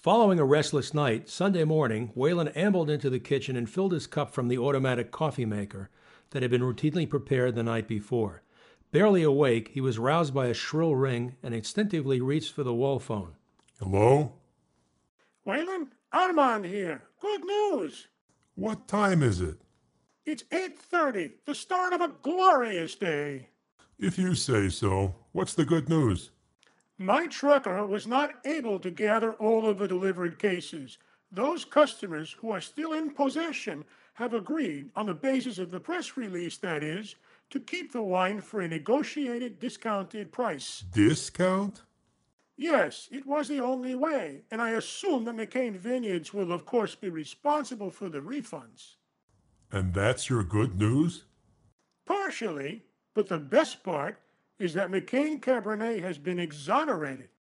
Following a restless night, Sunday morning, Whalen ambled into the kitchen and filled his cup from the automatic coffee maker that had been routinely prepared the night before. Barely awake, he was roused by a shrill ring and instinctively reached for the wall phone. Hello? Whalen, Armand here. Good news. What time is it? It's 8:30, the start of a glorious day. If you say so. What's the good news? My trucker was not able to gather all of the delivered cases. Those customers who are still in possession have agreed, on the basis of the press release that is, to keep the wine for a negotiated discounted price. Discount? Yes, it was the only way, and I assume that McCain Vineyards will of course be responsible for the refunds. And that's your good news? Partially, but the best part is that McCain Cabernet has been exonerated.